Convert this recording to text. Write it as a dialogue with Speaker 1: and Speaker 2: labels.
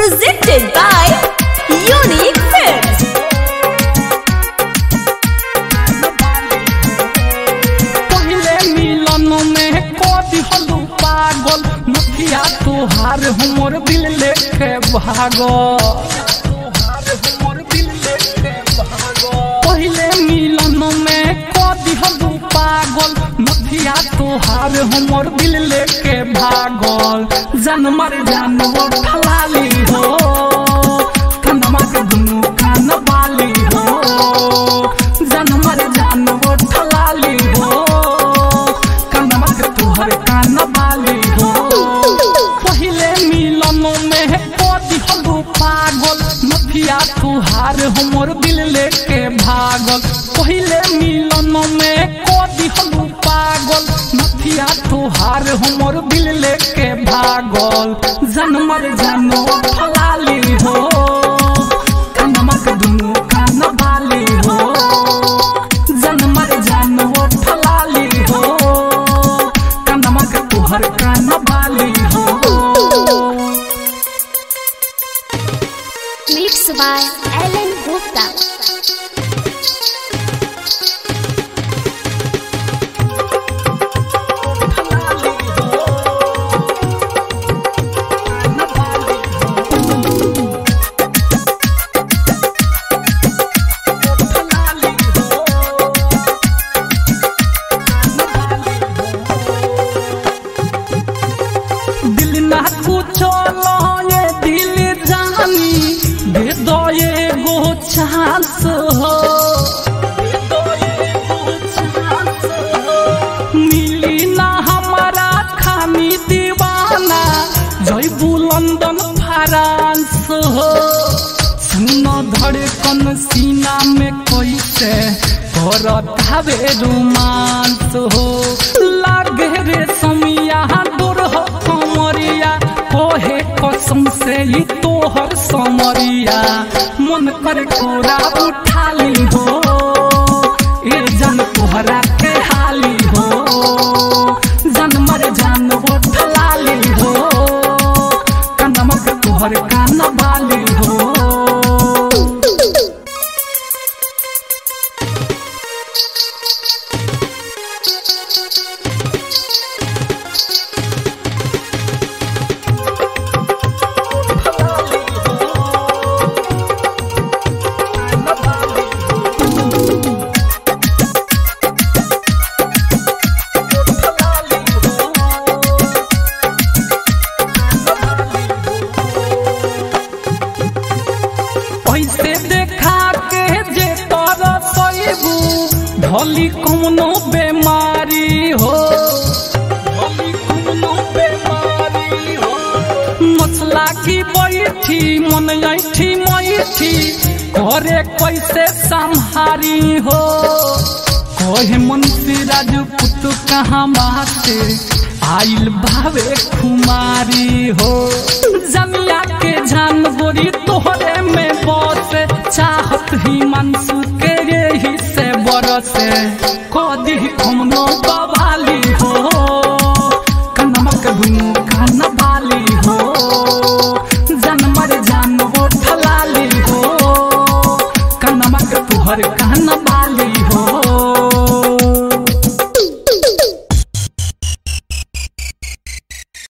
Speaker 1: presented by Unique Films.
Speaker 2: पहले मिलन में कोदी हलू पागल नथिया तोहार हमर दिल लेके भागो पहले मिलन में कोदी हलू पागल नथिया तोहार हमर दिल लेके भागल जनमर जानवर फलाली हो कनमा के दुनू कान वाली हो जनमर जानवर फलाली हो कनमा के तोहर कान वाली हो पहले मिलन में कोदी हलू पागल नथिया तोहार हमर दिल लेके भागल पहले मिलन में कोदी हलू पागल नथिया तोहार हमर दिल लेके भागल जनमर जानो फलाली हो कनमा के दुनू कान वाली हो जनमर जानो फलाली हो कनमा के तोहर कान वाली हो
Speaker 1: Mixed by Alan Gupta.
Speaker 2: दिल ना कुछो ये दिल जानी दे दो ये गो चांस हो मिली ना हमारा खानी दीवाना जयबू लंदन फ्रांस हो सुनो धड़कन सीना में कैसे करत हवे रोमांस हो लागे रे समिया दूर हो कमरिया कोहे कसम से ही तोहर समरिया मन कर कोरा उठाली हो ए जन तोहरा के हाली हो जनमर जान वो ठलाली हो कनमक तोहर कान वाली हो ऐसे देखा के जे तोरा सईबू ढोली कोनो बेमारी हो मसला की बैठी मन ऐठी मैठी घरे कैसे संहारी हो कोहे मुंशी राजपूत कहाँ बाते आइल भावे खुमारी हो जमिया के जान गोरी तोहरे में बसे चाहत ही मनसू के यही से बरसे कोदी कोनो बवाली हो कनमक दुनू कान वाली हो